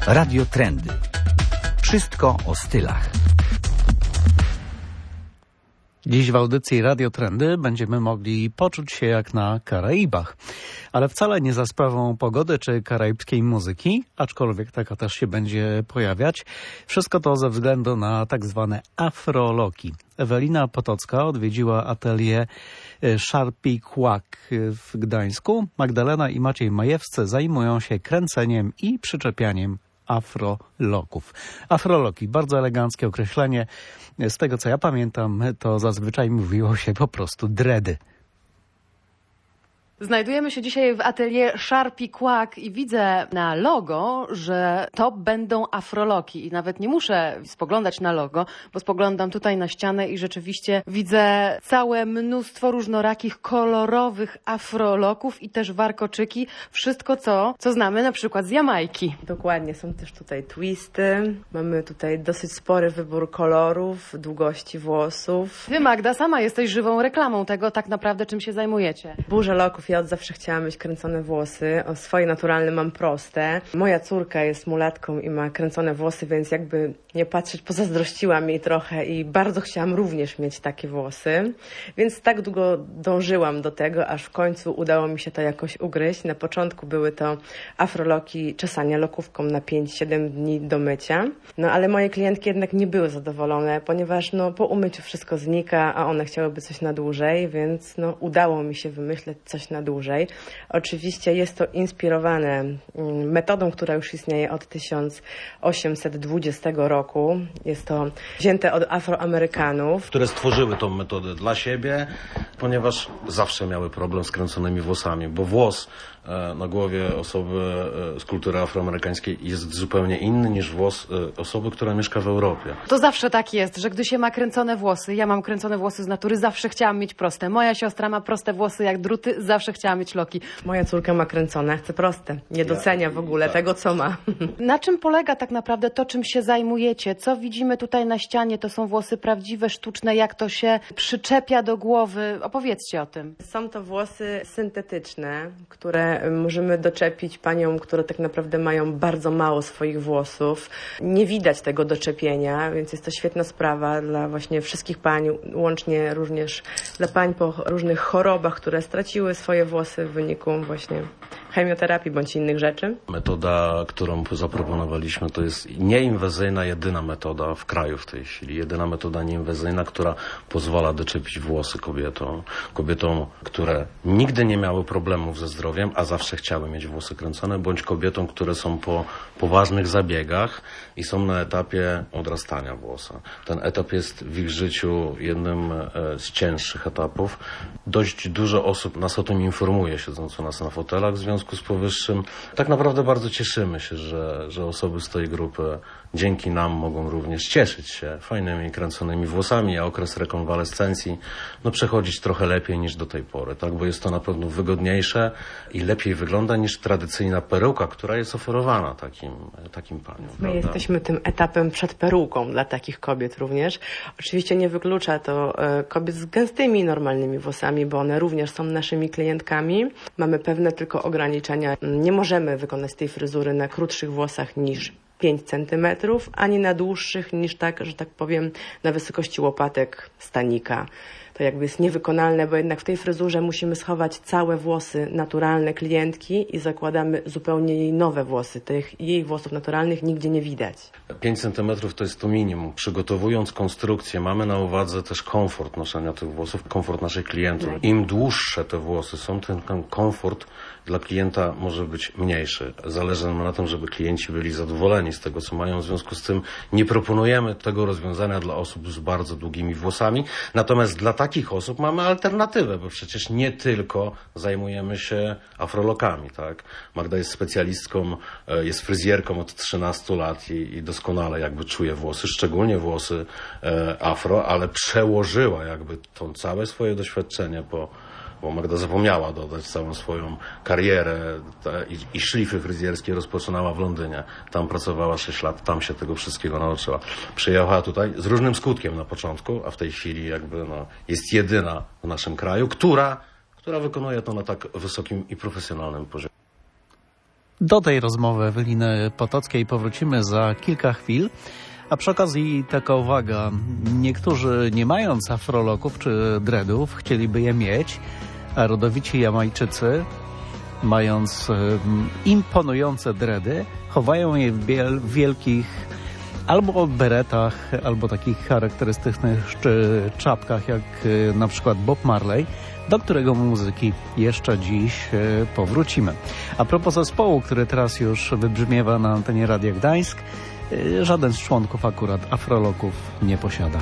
Radio Trendy. Wszystko o stylach. Dziś w audycji Radio Trendy będziemy mogli poczuć się jak na Karaibach. Ale wcale nie za sprawą pogody czy karaibskiej muzyki, aczkolwiek taka też się będzie pojawiać. Wszystko to ze względu na tak zwane afroloki. Ewelina Potocka odwiedziła atelier Sharpie Quack w Gdańsku. Magdalena i Maciej Majewscy zajmują się kręceniem i przyczepianiem afroloków. Afroloki, bardzo eleganckie określenie. Z tego co ja pamiętam, to zazwyczaj mówiło się po prostu dredy. Znajdujemy się dzisiaj w atelier Sharpie Quack i widzę na logo, że to będą afroloki. I nawet nie muszę spoglądać na logo, bo spoglądam tutaj na ścianę i rzeczywiście widzę całe mnóstwo różnorakich, kolorowych afroloków i też warkoczyki. Wszystko, co znamy na przykład z Jamajki. Dokładnie, są też tutaj twisty. Mamy tutaj dosyć spory wybór kolorów, długości włosów. Ty, Magda, sama jesteś żywą reklamą tego tak naprawdę, czym się zajmujecie. Burza loków. Ja od zawsze chciałam mieć kręcone włosy. O swoje naturalne mam proste. Moja córka jest mulatką i ma kręcone włosy, więc jakby nie patrzeć, pozazdrościłam jej trochę i bardzo chciałam również mieć takie włosy. Więc tak długo dążyłam do tego, aż w końcu udało mi się to jakoś ugryźć. Na początku były to afroloki, czesania lokówką na 5-7 dni do mycia. No ale moje klientki jednak nie były zadowolone, ponieważ po umyciu wszystko znika, a one chciałyby coś na dłużej, więc udało mi się wymyśleć coś na dłużej. Oczywiście jest to inspirowane metodą, która już istnieje od 1820 roku. Jest to wzięte od Afroamerykanów, które stworzyły tą metodę dla siebie, ponieważ zawsze miały problem z kręconymi włosami, bo włos na głowie osoby z kultury afroamerykańskiej jest zupełnie inny niż włos osoby, która mieszka w Europie. To zawsze tak jest, że gdy się ma kręcone włosy, ja mam kręcone włosy z natury, zawsze chciałam mieć proste. Moja siostra ma proste włosy jak druty, zawsze chciała mieć loki. Moja córka ma kręcone, chce proste. Nie docenia w ogóle tego, co ma. Na czym polega tak naprawdę to, czym się zajmujecie? Co widzimy tutaj na ścianie? To są włosy prawdziwe, sztuczne, jak to się przyczepia do głowy? Opowiedzcie o tym. Są to włosy syntetyczne, które możemy doczepić paniom, które tak naprawdę mają bardzo mało swoich włosów. Nie widać tego doczepienia, więc jest to świetna sprawa dla właśnie wszystkich pań, łącznie również dla pań po różnych chorobach, które straciły swoje włosy w wyniku właśnie chemioterapii bądź innych rzeczy. Metoda, którą zaproponowaliśmy, to jest nieinwazyjna, jedyna metoda w kraju w tej chwili. Jedyna metoda nieinwazyjna, która pozwala doczepić włosy kobietom, które nigdy nie miały problemów ze zdrowiem, a zawsze chciały mieć włosy kręcone, bądź kobietom, które są po poważnych zabiegach i są na etapie odrastania włosa. Ten etap jest w ich życiu jednym z cięższych etapów. Dość dużo osób nas o tym informuje, siedząc u nas na fotelach w związku z powyższym. Tak naprawdę bardzo cieszymy się, że osoby z tej grupy dzięki nam mogą również cieszyć się fajnymi, kręconymi włosami, a okres rekonwalescencji przechodzić trochę lepiej niż do tej pory, tak? Bo jest to na pewno wygodniejsze i lepiej wygląda niż tradycyjna peruka, która jest oferowana takim paniom. My jesteśmy tym etapem przed peruką dla takich kobiet również. Oczywiście nie wyklucza to kobiet z gęstymi, normalnymi włosami, bo one również są naszymi klientkami. Mamy pewne tylko ograniczenia. Nie możemy wykonać tej fryzury na krótszych włosach niż 5 centymetrów, ani na dłuższych niż że tak powiem, na wysokości łopatek stanika. To jakby jest niewykonalne, bo jednak w tej fryzurze musimy schować całe włosy naturalne klientki i zakładamy zupełnie jej nowe włosy. Tych jej włosów naturalnych nigdzie nie widać. 5 centymetrów to jest to minimum. Przygotowując konstrukcję mamy na uwadze też komfort noszenia tych włosów, komfort naszych klientów. Im dłuższe te włosy są, ten komfort dla klienta może być mniejszy. Zależy nam na tym, żeby klienci byli zadowoleni z tego, co mają. W związku z tym nie proponujemy tego rozwiązania dla osób z bardzo długimi włosami. Natomiast dla takich osób mamy alternatywę, bo przecież nie tylko zajmujemy się afrolokami, tak? Magda jest specjalistką, jest fryzjerką od 13 lat i doskonale jakby czuje włosy, szczególnie włosy afro, ale przełożyła jakby to całe swoje doświadczenie bo Magda zapomniała dodać całą swoją karierę i szlify fryzjerskie rozpoczynała w Londynie. Tam pracowała 6 lat, tam się tego wszystkiego nauczyła. Przyjechała tutaj z różnym skutkiem na początku, a w tej chwili jakby jest jedyna w naszym kraju, która wykonuje to na tak wysokim i profesjonalnym poziomie. Do tej rozmowy Eweliny Potockiej powrócimy za kilka chwil. A przy okazji taka uwaga, niektórzy nie mając afroloków czy dreadów chcieliby je mieć, a rodowici Jamajczycy, mając imponujące dready, chowają je w wielkich albo beretach, albo takich charakterystycznych czapkach, jak na przykład Bob Marley, do którego muzyki jeszcze dziś powrócimy. A propos zespołu, który teraz już wybrzmiewa na antenie Radia Gdańsk, żaden z członków akurat afroloków nie posiada.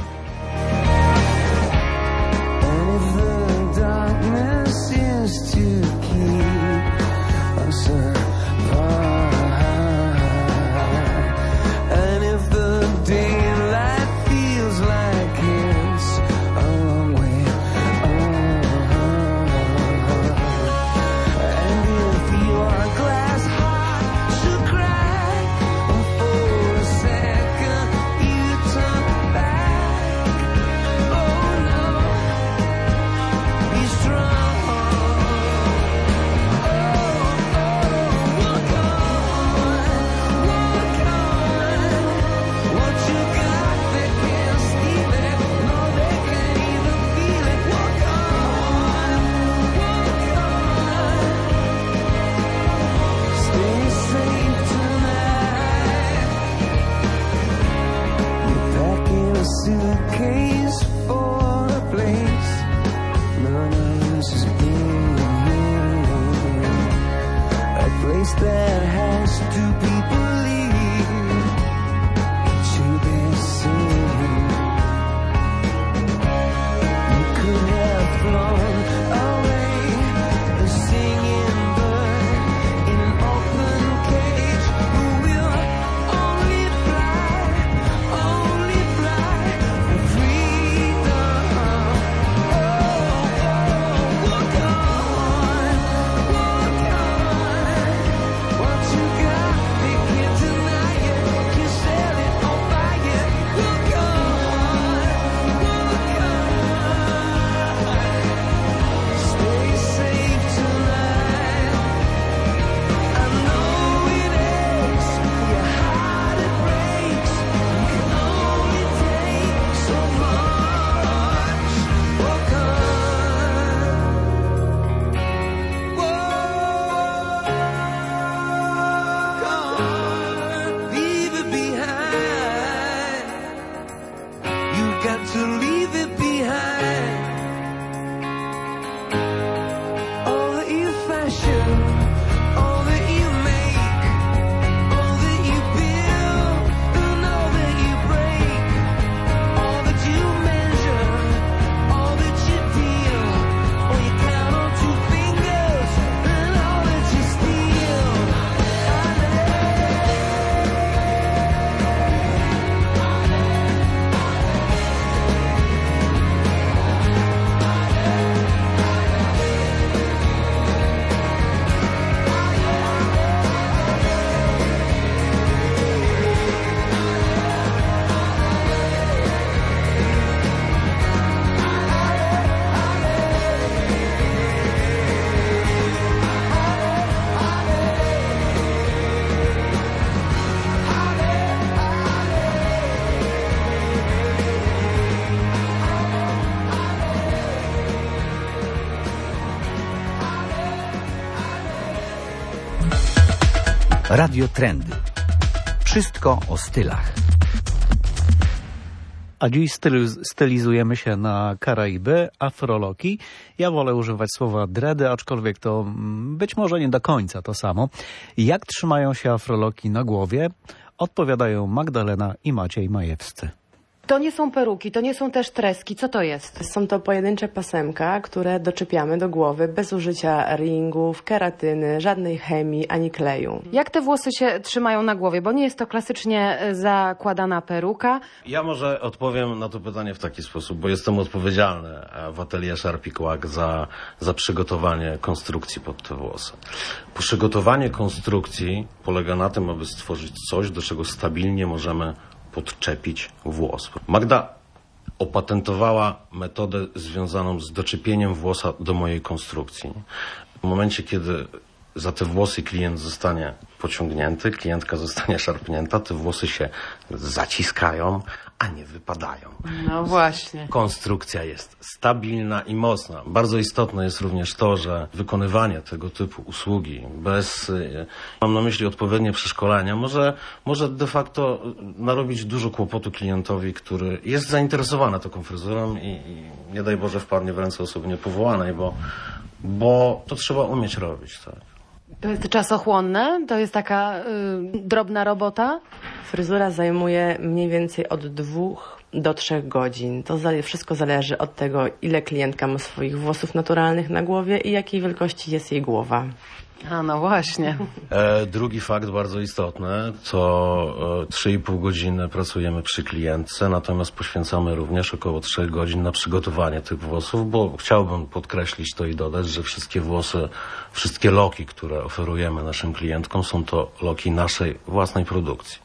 Radio Trendy. Wszystko o stylach. A dziś stylizujemy się na Karaiby, afroloki. Ja wolę używać słowa dready, aczkolwiek to być może nie do końca to samo. Jak trzymają się afroloki na głowie? Odpowiadają Magdalena i Maciej Majewscy. To nie są peruki, to nie są też treski. Co to jest? Są to pojedyncze pasemka, które doczepiamy do głowy bez użycia ringów, keratyny, żadnej chemii ani kleju. Jak te włosy się trzymają na głowie? Bo nie jest to klasycznie zakładana peruka. Ja może odpowiem na to pytanie w taki sposób, bo jestem odpowiedzialny w atelier Sharpie Quack za przygotowanie konstrukcji pod te włosy. Przygotowanie konstrukcji polega na tym, aby stworzyć coś, do czego stabilnie możemy podczepić włos. Magda opatentowała metodę związaną z doczepieniem włosa do mojej konstrukcji. W momencie, kiedy za te włosy klient zostanie pociągnięty, klientka zostanie szarpnięta, te włosy się zaciskają, a nie wypadają. No właśnie. Konstrukcja jest stabilna i mocna. Bardzo istotne jest również to, że wykonywanie tego typu usługi bez, mam na myśli odpowiednie przeszkolenia, może de facto narobić dużo kłopotu klientowi, który jest zainteresowany taką fryzurą i nie daj Boże wpadnie w ręce osoby niepowołanej, bo to trzeba umieć robić, tak. To jest czasochłonne? To jest taka drobna robota? Fryzura zajmuje mniej więcej od 2 do 3 godzin. To wszystko zależy od tego, ile klientka ma swoich włosów naturalnych na głowie i jakiej wielkości jest jej głowa. A no właśnie. Drugi fakt bardzo istotny, to 3,5 godziny pracujemy przy klientce, natomiast poświęcamy również około 3 godzin na przygotowanie tych włosów, bo chciałbym podkreślić to i dodać, że wszystkie włosy, wszystkie loki, które oferujemy naszym klientkom, są to loki naszej własnej produkcji.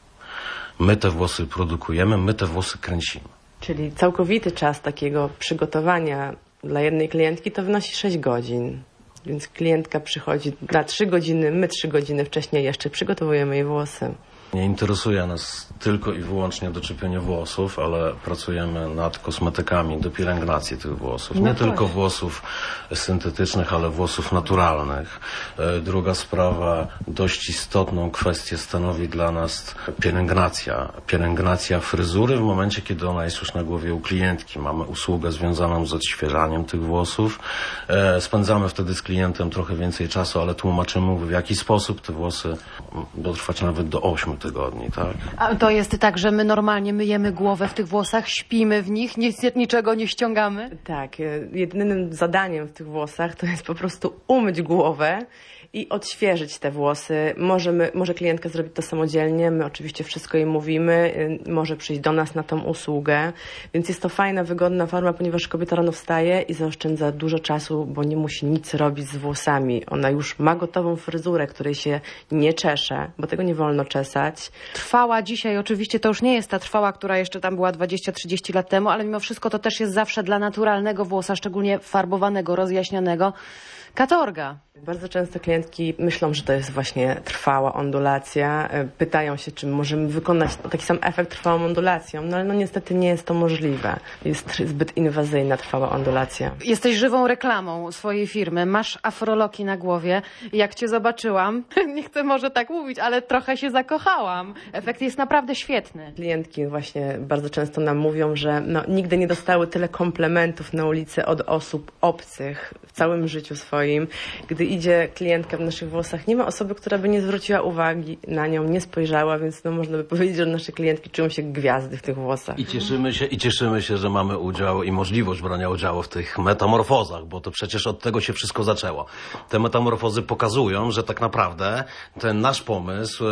My te włosy produkujemy, my te włosy kręcimy. Czyli całkowity czas takiego przygotowania dla jednej klientki to wynosi 6 godzin. Więc klientka przychodzi na 3 godziny, my 3 godziny wcześniej jeszcze przygotowujemy jej włosy. Nie interesuje nas tylko i wyłącznie doczepienie włosów, ale pracujemy nad kosmetykami do pielęgnacji tych włosów. Nie tylko włosów syntetycznych, ale włosów naturalnych. Druga sprawa, dość istotną kwestię stanowi dla nas pielęgnacja. Pielęgnacja fryzury w momencie, kiedy ona jest już na głowie u klientki. Mamy usługę związaną z odświeżaniem tych włosów. Spędzamy wtedy z klientem trochę więcej czasu, ale tłumaczymy mu, w jaki sposób te włosy dotrwać nawet do 8 tygodni, tak? A to jest tak, że my normalnie myjemy głowę w tych włosach, śpimy w nich, niczego nie ściągamy? Tak, jedynym zadaniem w tych włosach to jest po prostu umyć głowę i odświeżyć te włosy. Może klientka zrobić to samodzielnie, my oczywiście wszystko jej mówimy, może przyjść do nas na tą usługę, więc jest to fajna, wygodna forma, ponieważ kobieta rano wstaje i zaoszczędza dużo czasu, bo nie musi nic robić z włosami. Ona już ma gotową fryzurę, której się nie czesze, bo tego nie wolno czesać. Trwała dzisiaj, oczywiście to już nie jest ta trwała, która jeszcze tam była 20-30 lat temu, ale mimo wszystko to też jest zawsze dla naturalnego włosa, szczególnie farbowanego, rozjaśnianego, katorga. Bardzo często klientki myślą, że to jest właśnie trwała ondulacja. Pytają się, czy możemy wykonać taki sam efekt trwałą ondulacją. No ale niestety nie jest to możliwe. Jest zbyt inwazyjna trwała ondulacja. Jesteś żywą reklamą swojej firmy. Masz afroloki na głowie. Jak cię zobaczyłam, nie chcę może tak mówić, ale trochę się zakochałam. Efekt jest naprawdę świetny. Klientki właśnie bardzo często nam mówią, że nigdy nie dostały tyle komplementów na ulicy od osób obcych w całym życiu swoim. Gdy idzie klientka w naszych włosach, nie ma osoby, która by nie zwróciła uwagi na nią, nie spojrzała, więc można by powiedzieć, że nasze klientki czują się gwiazdy w tych włosach. I cieszymy się, że mamy udział i możliwość brania udziału w tych metamorfozach, bo to przecież od tego się wszystko zaczęło. Te metamorfozy pokazują, że tak naprawdę ten nasz pomysł,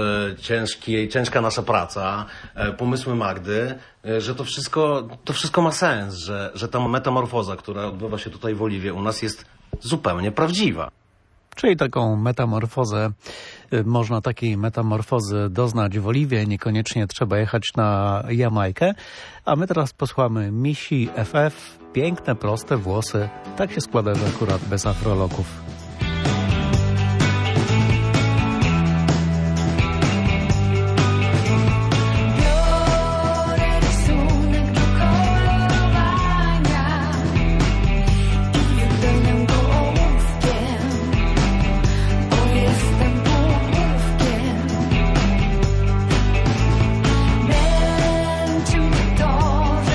ciężka nasza praca, pomysły Magdy, że to wszystko ma sens, że ta metamorfoza, która odbywa się tutaj w Oliwie, u nas jest zupełnie prawdziwa. Czyli takiej metamorfozy doznać w Oliwie, niekoniecznie trzeba jechać na Jamajkę. A my teraz posłuchamy Misi FF, piękne, proste włosy. Tak się składa, że akurat bez afroloków.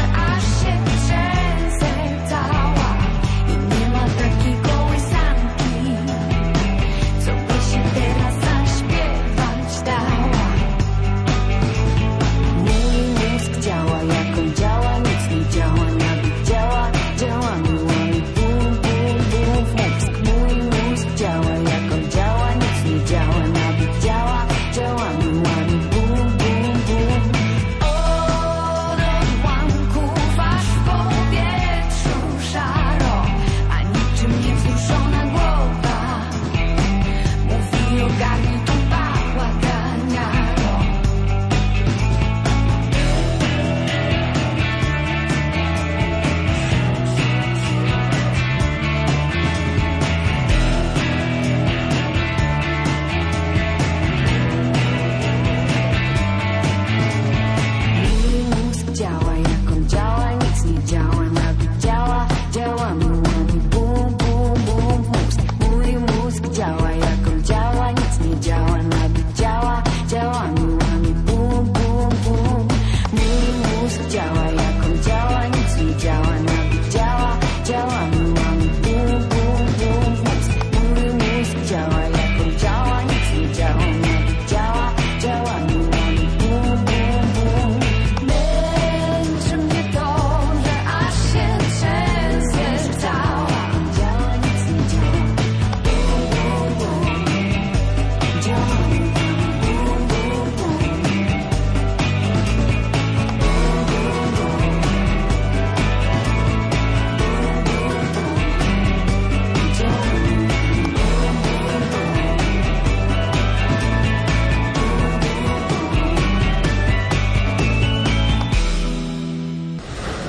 Nie ma takiej kołysanki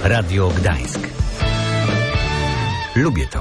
Radio Gdańsk. Lubię to.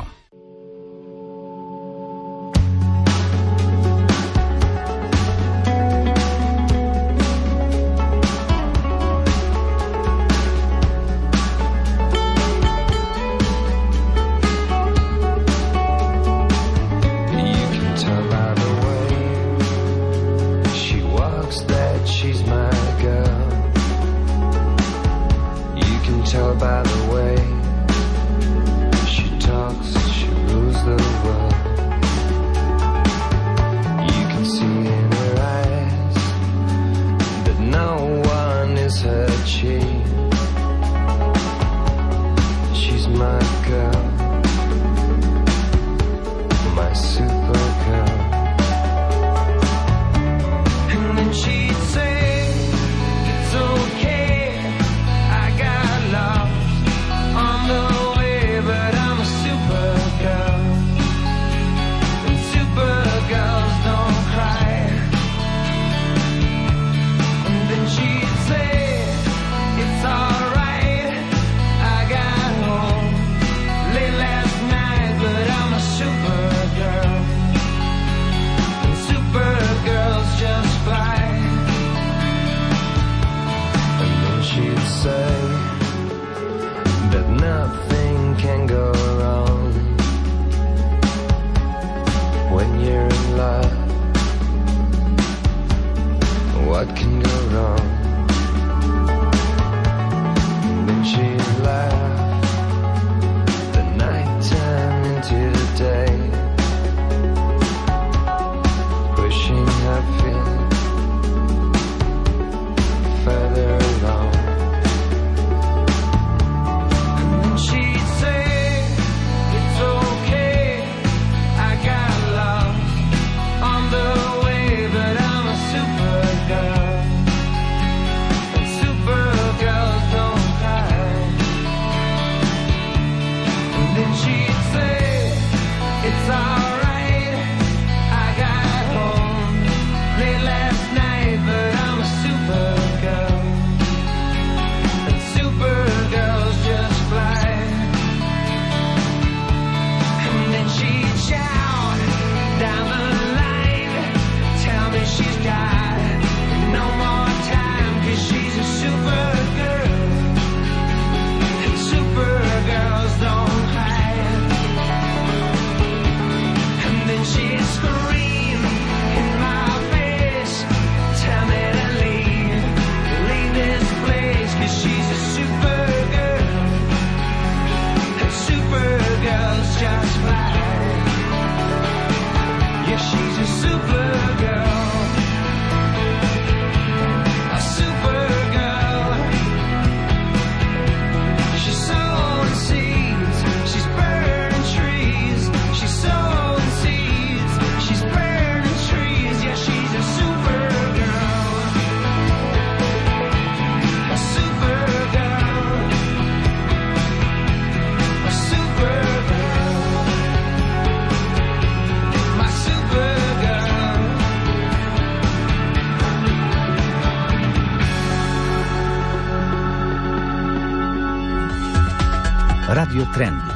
Radio Trendy.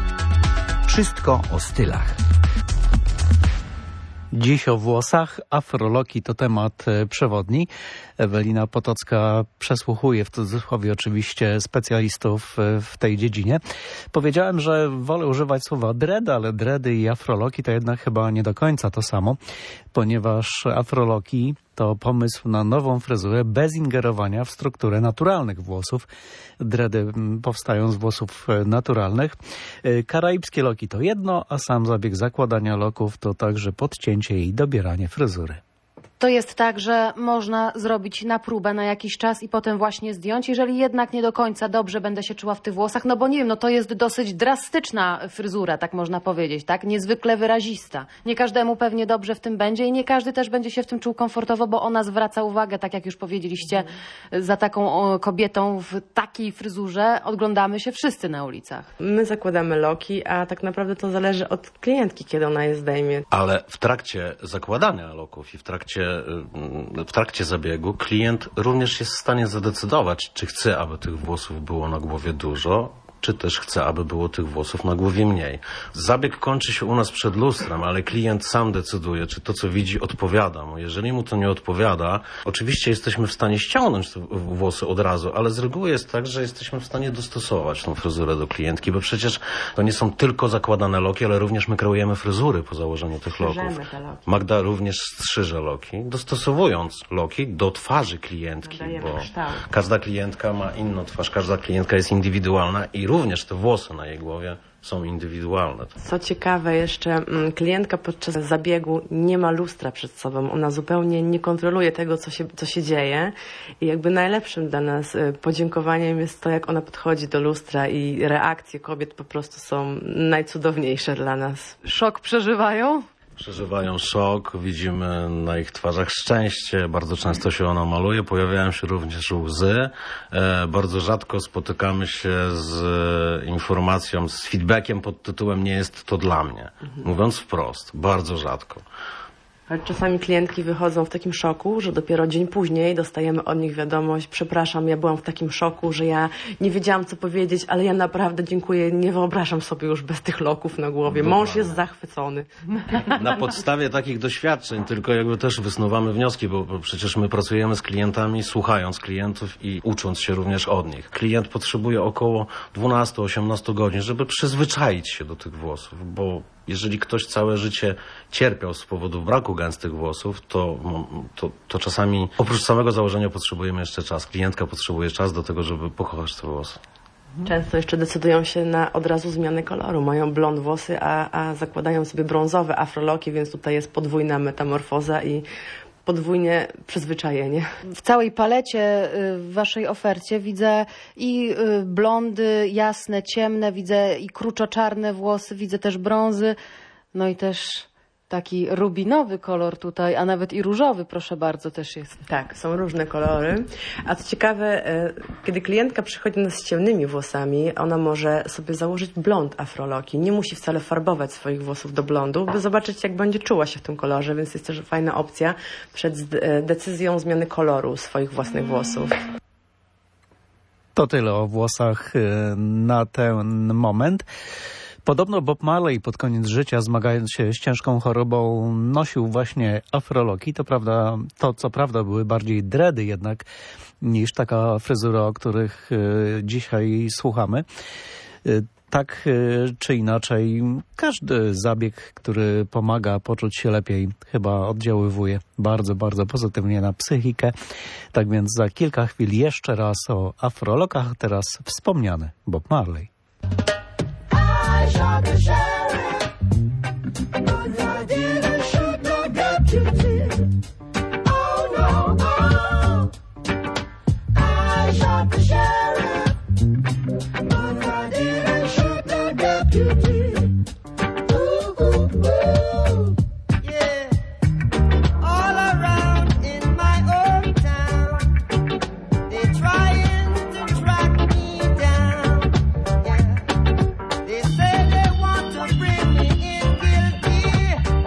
Wszystko o stylach. Dziś o włosach. Afroloki to temat przewodni. Ewelina Potocka przesłuchuje, w cudzysłowie oczywiście, specjalistów w tej dziedzinie. Powiedziałem, że wolę używać słowa dread, ale dready i afroloki to jednak chyba nie do końca to samo, ponieważ afroloki to pomysł na nową fryzurę bez ingerowania w strukturę naturalnych włosów. Dready powstają z włosów naturalnych. Karaibskie loki to jedno, a sam zabieg zakładania loków to także podcięcie i dobieranie fryzury. To jest tak, że można zrobić na próbę na jakiś czas i potem właśnie zdjąć. Jeżeli jednak nie do końca dobrze będę się czuła w tych włosach, no bo nie wiem, no to jest dosyć drastyczna fryzura, tak można powiedzieć, tak? Niezwykle wyrazista. Nie każdemu pewnie dobrze w tym będzie i nie każdy też będzie się w tym czuł komfortowo, bo ona zwraca uwagę, tak jak już powiedzieliście, za taką kobietą w takiej fryzurze oglądamy się wszyscy na ulicach. My zakładamy loki, a tak naprawdę to zależy od klientki, kiedy ona je zdejmie. Ale w trakcie zakładania loków i w trakcie w trakcie zabiegu klient również jest w stanie zadecydować, czy chce, aby tych włosów było na głowie dużo, czy też chce, aby było tych włosów na głowie mniej. Zabieg kończy się u nas przed lustrem, ale klient sam decyduje, czy to, co widzi, odpowiada mu. Jeżeli mu to nie odpowiada, oczywiście jesteśmy w stanie ściągnąć te włosy od razu, ale z reguły jest tak, że jesteśmy w stanie dostosować tą fryzurę do klientki, bo przecież to nie są tylko zakładane loki, ale również my kreujemy fryzury po założeniu tych loków. Magda również strzyże loki, dostosowując loki do twarzy klientki, bo każda klientka ma inną twarz, każda klientka jest indywidualna i również te włosy na jej głowie są indywidualne. Co ciekawe jeszcze, klientka podczas zabiegu nie ma lustra przed sobą. Ona zupełnie nie kontroluje tego, co się dzieje. I jakby najlepszym dla nas podziękowaniem jest to, jak ona podchodzi do lustra i reakcje kobiet po prostu są najcudowniejsze dla nas. Szok przeżywają? Przeżywają szok, widzimy na ich twarzach szczęście, bardzo często się ono maluje, pojawiają się również łzy. Bardzo rzadko spotykamy się z informacją, z feedbackiem pod tytułem "nie jest to dla mnie". Mówiąc wprost, bardzo rzadko. Ale czasami klientki wychodzą w takim szoku, że dopiero dzień później dostajemy od nich wiadomość: przepraszam, ja byłam w takim szoku, że ja nie wiedziałam, co powiedzieć, ale ja naprawdę dziękuję, nie wyobrażam sobie już bez tych loków na głowie. Mąż jest zachwycony. Na podstawie takich doświadczeń tylko jakby też wysnuwamy wnioski, bo przecież my pracujemy z klientami, słuchając klientów i ucząc się również od nich. Klient potrzebuje około 12-18 godzin, żeby przyzwyczaić się do tych włosów, bo jeżeli ktoś całe życie cierpiał z powodu braku gęstych włosów, to czasami oprócz samego założenia potrzebujemy jeszcze czas. Klientka potrzebuje czas do tego, żeby pokochać te włosy. Często jeszcze decydują się na od razu zmianę koloru. Mają blond włosy, a zakładają sobie brązowe afroloki, więc tutaj jest podwójna metamorfoza i podwójnie przyzwyczajenie. W całej palecie w waszej ofercie widzę i blondy, jasne, ciemne, widzę i kruczoczarne włosy, widzę też brązy, no i też taki rubinowy kolor tutaj, a nawet i różowy, proszę bardzo, też jest. Tak, są różne kolory. A co ciekawe, kiedy klientka przychodzi do nas z ciemnymi włosami, ona może sobie założyć blond afroloki. Nie musi wcale farbować swoich włosów do blondu, by zobaczyć, jak będzie czuła się w tym kolorze, więc jest też fajna opcja przed decyzją zmiany koloru swoich własnych włosów. To tyle o włosach na ten moment. Podobno Bob Marley pod koniec życia, zmagając się z ciężką chorobą, nosił właśnie afroloki. To co prawda były bardziej dready jednak niż taka fryzura, o których dzisiaj słuchamy. Tak czy inaczej, każdy zabieg, który pomaga poczuć się lepiej, chyba oddziaływuje bardzo, bardzo pozytywnie na psychikę. Tak więc za kilka chwil jeszcze raz o afrolokach, teraz wspomniany Bob Marley. Shot the sheriff, but I didn't shoot no deputy. Oh no, oh. I shot the sheriff, but I didn't shoot no deputy. Ooh, ooh, ooh. Yeah. All around in my old town, they're trying to track me down. Yeah. They say they want to bring me in guilty.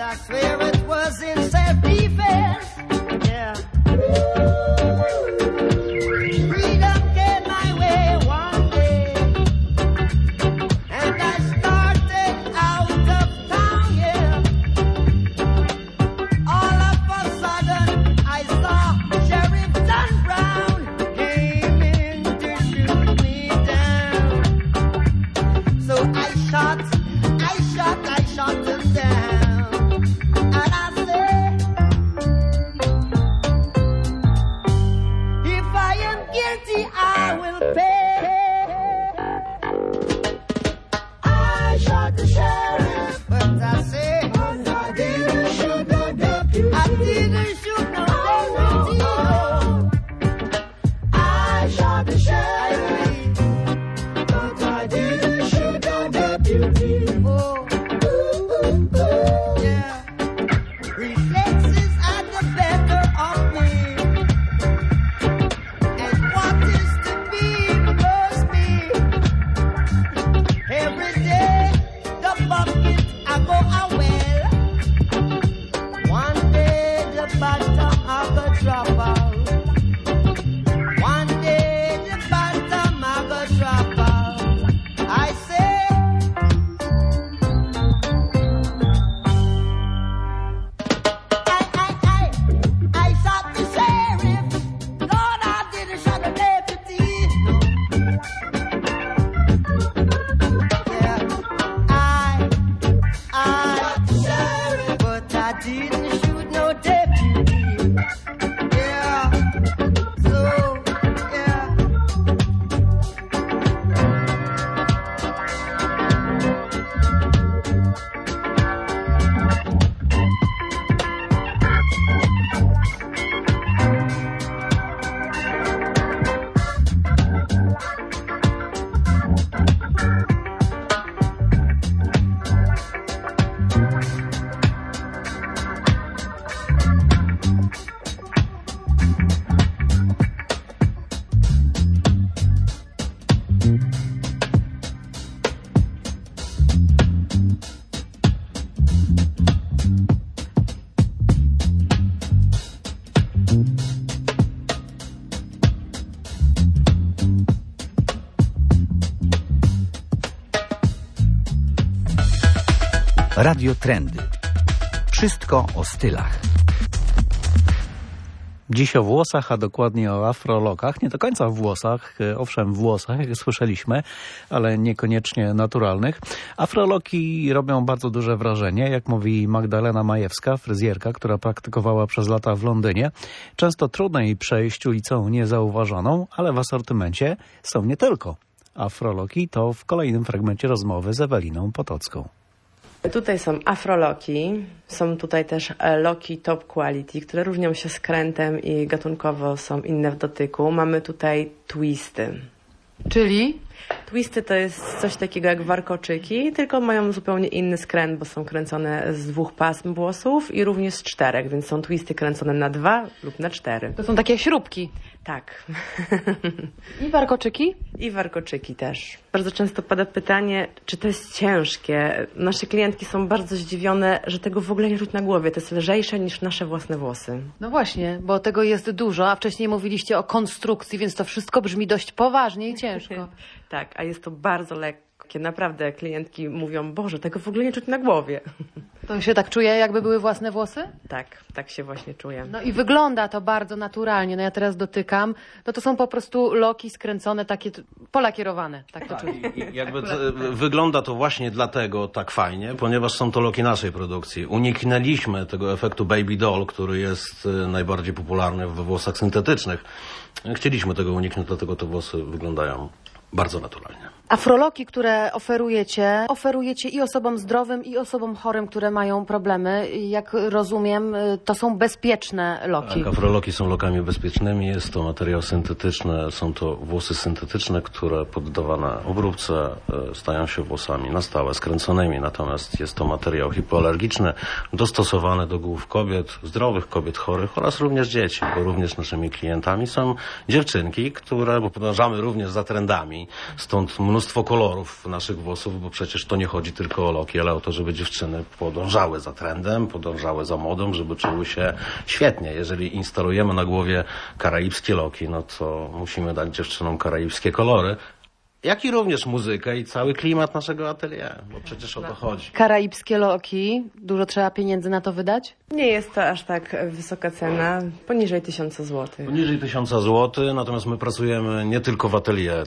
I swear it was in self-defense. Yeah. Freedom came my way one day, and I started out of town, yeah. All of a sudden, I saw Sheriff John Brown came in to shoot me down. So I shot him down. And I said, if I am guilty, I will pay. I shot the sheriff, but I said, I didn't shoot no deputy. I didn't shoot no deputy, no. I shot the sheriff, but I didn't shoot no deputy. Oh. Yeah. Reflexes are the better of me, and what is to be must be. Every day the bucket I go a well. One day the bottom I go drop out. One day the bottom I go drop out. I say. I shot the sheriff. Lord, I didn't shot the deputy. No. Yeah, I shot the sheriff, but I didn't shoot no deputy. Yeah, so yeah. Radio Trendy. Wszystko o stylach. Dziś o włosach, a dokładnie o afrolokach. Nie do końca w włosach, owszem w włosach, jak słyszeliśmy, ale niekoniecznie naturalnych. Afroloki robią bardzo duże wrażenie, jak mówi Magdalena Majewska, fryzjerka, która praktykowała przez lata w Londynie. Często trudno jej przejść ulicą niezauważoną, ale w asortymencie są nie tylko afroloki. To w kolejnym fragmencie rozmowy z Eweliną Potocką. Tutaj są afroloki, są tutaj też loki top quality, które różnią się skrętem i gatunkowo są inne w dotyku. Mamy tutaj twisty. Czyli? Twisty to jest coś takiego jak warkoczyki, tylko mają zupełnie inny skręt, bo są kręcone z 2 pasm włosów i również z 4, więc są twisty kręcone na 2 lub na 4. To są takie śrubki. Tak. I warkoczyki? I warkoczyki też. Bardzo często pada pytanie, czy to jest ciężkie. Nasze klientki są bardzo zdziwione, że tego w ogóle nie czuć na głowie. To jest lżejsze niż nasze własne włosy. No właśnie, bo tego jest dużo, a wcześniej mówiliście o konstrukcji, więc to wszystko brzmi dość poważnie i ciężko. Tak, a jest to bardzo lekkie. Naprawdę klientki mówią, Boże, tego w ogóle nie czuć na głowie. To się tak czuje, jakby były własne włosy? Tak się właśnie czuję. No i wygląda to bardzo naturalnie. No ja teraz dotykam. No to są po prostu loki skręcone, takie polakierowane. Tak to czuję. Jakby wygląda to właśnie dlatego tak fajnie, ponieważ są to loki naszej produkcji. Uniknęliśmy tego efektu baby doll, który jest najbardziej popularny we włosach syntetycznych. Chcieliśmy tego uniknąć, dlatego te włosy wyglądają bardzo naturalnie. Afroloki, które oferujecie i osobom zdrowym, i osobom chorym, które mają problemy. Jak rozumiem, to są bezpieczne loki. Tak, afroloki są lokami bezpiecznymi, jest to materiał syntetyczny, są to włosy syntetyczne, które poddawane obróbce stają się włosami na stałe, skręconymi, natomiast jest to materiał hipoalergiczny, dostosowany do głów kobiet, zdrowych kobiet chorych oraz również dzieci, bo również naszymi klientami są dziewczynki, które, bo podążamy również za trendami, stąd mnóstwo mnóstwo kolorów naszych włosów, bo przecież to nie chodzi tylko o loki, ale o to, żeby dziewczyny podążały za trendem, podążały za modą, żeby czuły się świetnie. Jeżeli instalujemy na głowie karaibskie loki, no to musimy dać dziewczynom karaibskie kolory, jak i również muzykę i cały klimat naszego atelier, bo przecież o to chodzi. Karaibskie loki, dużo trzeba pieniędzy na to wydać? Nie jest to aż tak wysoka cena, poniżej 1000 zł. Poniżej 1000 zł, natomiast my pracujemy nie tylko w atelier.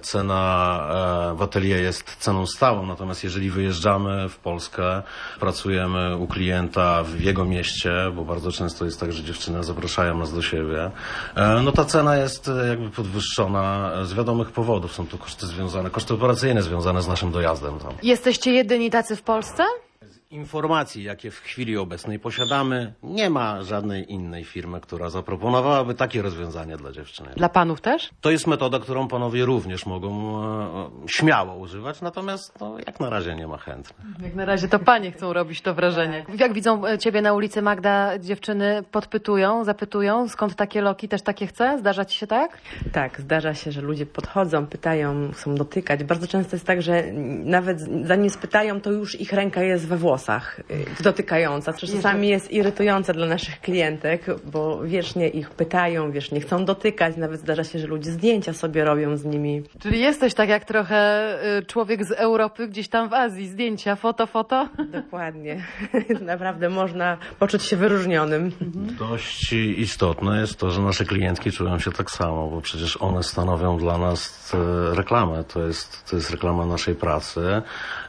Cena w atelier jest ceną stałą, natomiast jeżeli wyjeżdżamy w Polskę, pracujemy u klienta w jego mieście, bo bardzo często jest tak, że dziewczyny zapraszają nas do siebie, no ta cena jest jakby podwyższona z wiadomych powodów. Są to koszty związane, koszty operacyjne związane z naszym dojazdem tam. Jesteście jedyni tacy w Polsce? Informacji, jakie w chwili obecnej posiadamy, nie ma żadnej innej firmy, która zaproponowałaby takie rozwiązanie dla dziewczyny. Dla panów też? To jest metoda, którą panowie również mogą śmiało używać, natomiast no, jak na razie nie ma chętnych. Jak na razie to panie chcą robić to wrażenie. Jak widzą ciebie na ulicy, Magda, dziewczyny podpytują, zapytują, skąd takie loki, też takie chce? Zdarza ci się tak? Tak, zdarza się, że ludzie podchodzą, pytają, chcą dotykać. Bardzo często jest tak, że nawet zanim spytają, to już ich ręka jest we włosach dotykająca, co czasami jest irytujące dla naszych klientek, bo wiecznie ich pytają, wiecznie chcą dotykać, nawet zdarza się, że ludzie zdjęcia sobie robią z nimi. Czyli jesteś tak jak trochę człowiek z Europy, gdzieś tam w Azji, zdjęcia, foto? Dokładnie. Naprawdę można poczuć się wyróżnionym. Dość istotne jest to, że nasze klientki czują się tak samo, bo przecież one stanowią dla nas reklamę. To jest reklama naszej pracy.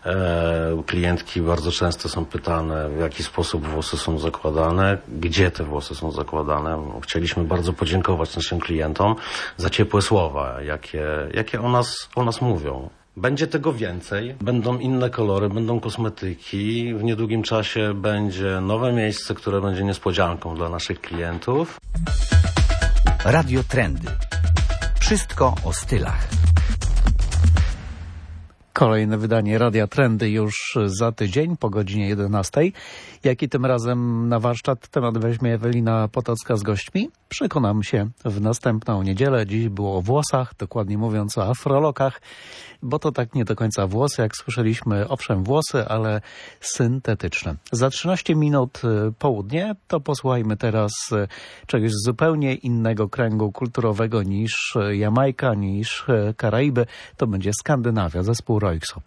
Klientki bardzo często są pytane, w jaki sposób włosy są zakładane, gdzie te włosy są zakładane. Chcieliśmy bardzo podziękować naszym klientom za ciepłe słowa, jakie o nas mówią. Będzie tego więcej, będą inne kolory, będą kosmetyki. W niedługim czasie będzie nowe miejsce, które będzie niespodzianką dla naszych klientów. Radio Trendy. Wszystko o stylach. Kolejne wydanie Radia Trendy już za tydzień po godzinie 11. Jaki tym razem na warsztat temat weźmie Ewelina Potocka z gośćmi? Przekonam się w następną niedzielę. Dziś było o włosach, dokładnie mówiąc o afrolokach, bo to tak nie do końca włosy, jak słyszeliśmy, owszem włosy, ale syntetyczne. Za 13 minut południe to posłuchajmy teraz czegoś z zupełnie innego kręgu kulturowego niż Jamajka, niż Karaiby. To będzie Skandynawia, zespół Röyksopp.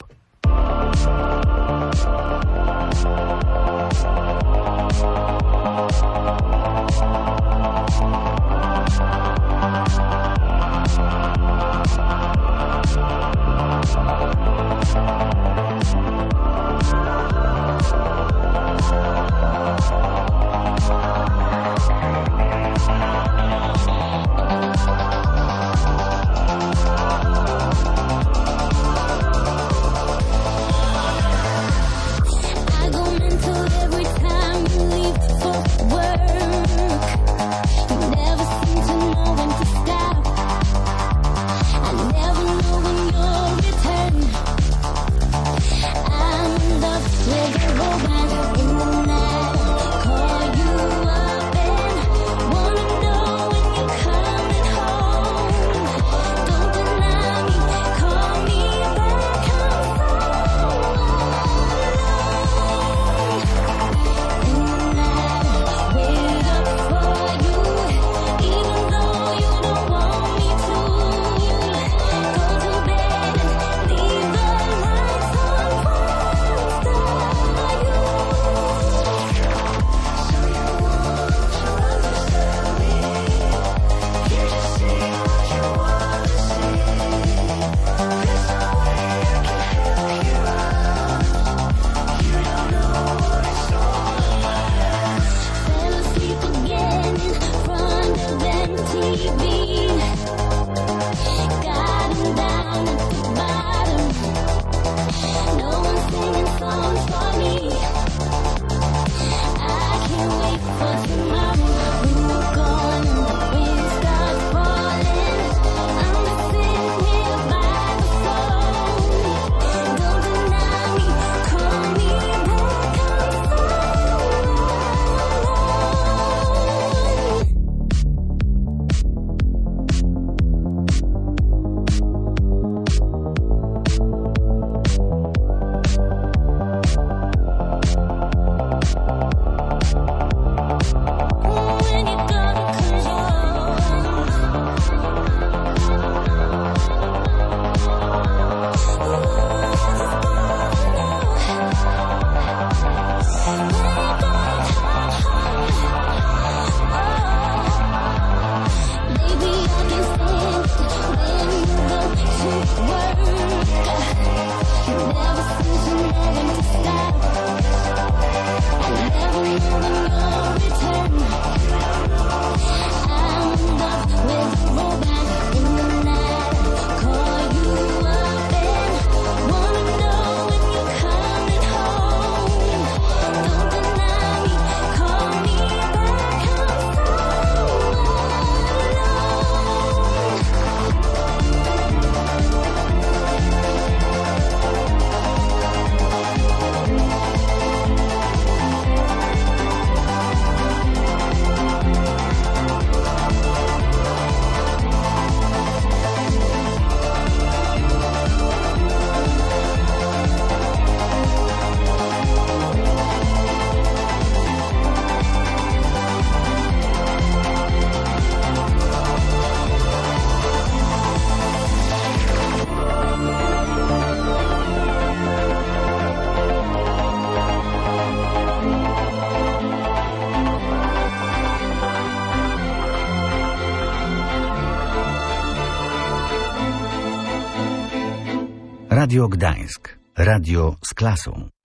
Radio Gdańsk. Radio z klasą.